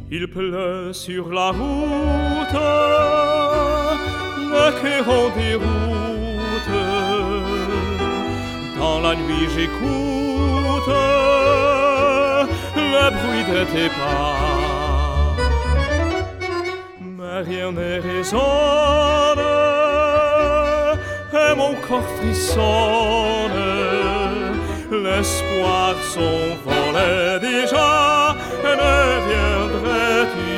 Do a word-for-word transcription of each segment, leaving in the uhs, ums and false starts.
Il pleut sur la route, le cœur en déroute. Dans la nuit j'écoute le bruit de tes pas. Mais rien ne résonne et mon corps frissonne. L'espoir s'envole déjà, ne viendrais-tu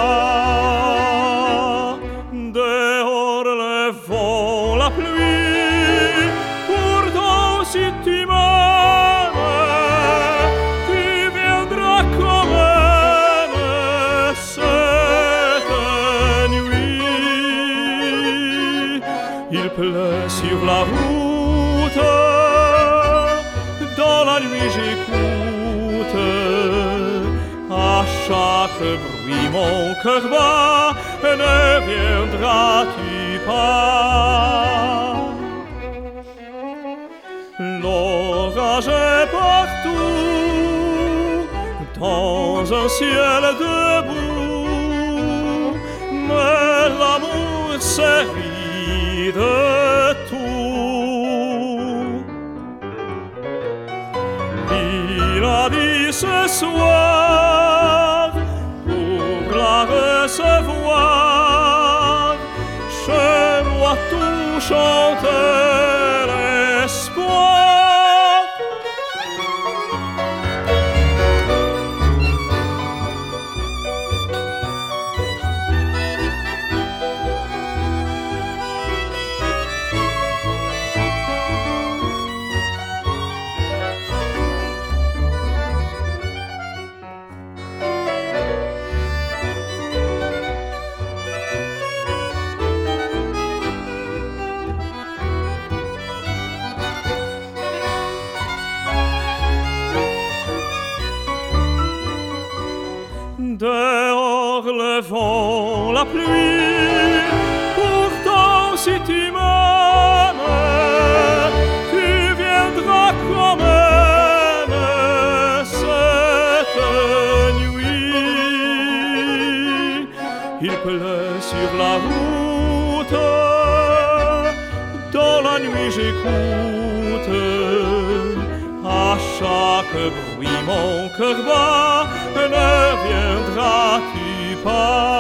pas? Dehors le vent, la pluie, pourtant si tu m'aimes, tu viendras quand même cette nuit. Il pleut sur la route, dans la nuit j'écoute, à chaque bruit mon cœur bat, ne viendras-tu pas? L'orage est partout, dans un ciel debout, mais l'amour s'est rit de tout. Il a dit ce soir, pour la recevoir, chez moi tout chante l'espoir. Dehors le vent, la pluie, pourtant si tu m'aimes, tu viendras quand même cette nuit. Il pleut sur la route, dans la nuit j'écoute, à chaque bruit mon cœur bat, ne viendras-tu pas?